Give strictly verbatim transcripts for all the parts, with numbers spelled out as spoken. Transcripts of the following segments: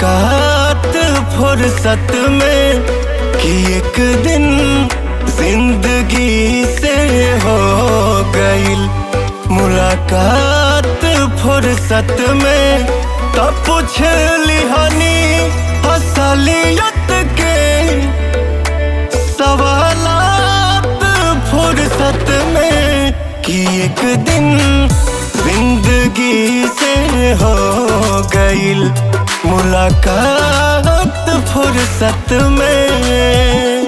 मुलाकात फुर्सत में कि एक दिन जिंदगी से हो गईल मुलाकात फुर्सत में। तब पूछ लिहानी असलियत के सवालात फुर्सत में कि एक दिन जिंदगी से हो गईल मुलाकात फुर्सत में।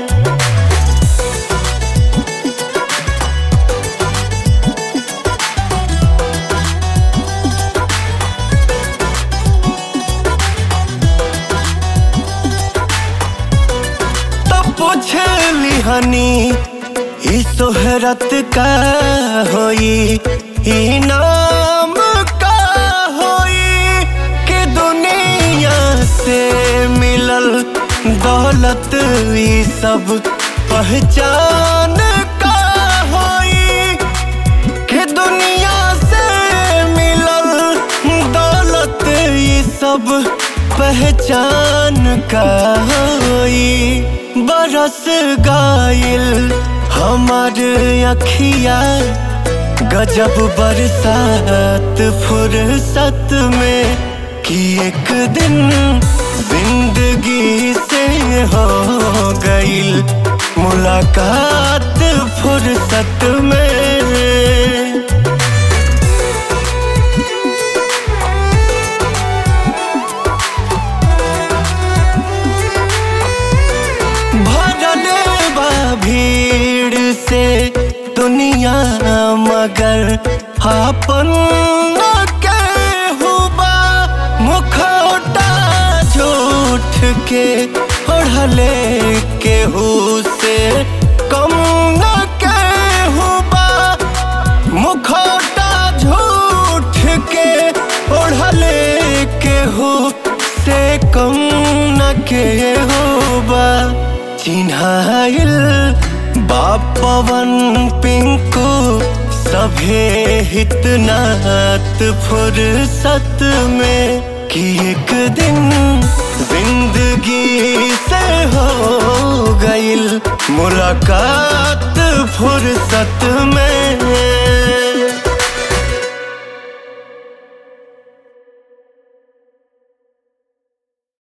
पूछ लिहानी इस शोहरत का होई इनाम का होई कि दुनिया से मिलल दौलत ई सब पहचान का होई कि दुनिया से मिलल दौलत ई सब पहचान का होई। बरस गाइल हमार अखिया गजब बरसात फुर्सत में कि एक दिन जिंदगी से हो गईल मुलाकात फुर्सत में। भीड़ से दुनिया मगर आपन केहू बा मुखौटा झूठ के ओढ़ले केहू से कम न केहू बा मुखौटा झूठ के ओढ़ले केहू से कम न केहू बा। चिन्हाइल बापवन पिंकू सभे हितनात फुर्सत में कि एक दिन जिंदगी से हो गईल मुलाकात फुर्सत में।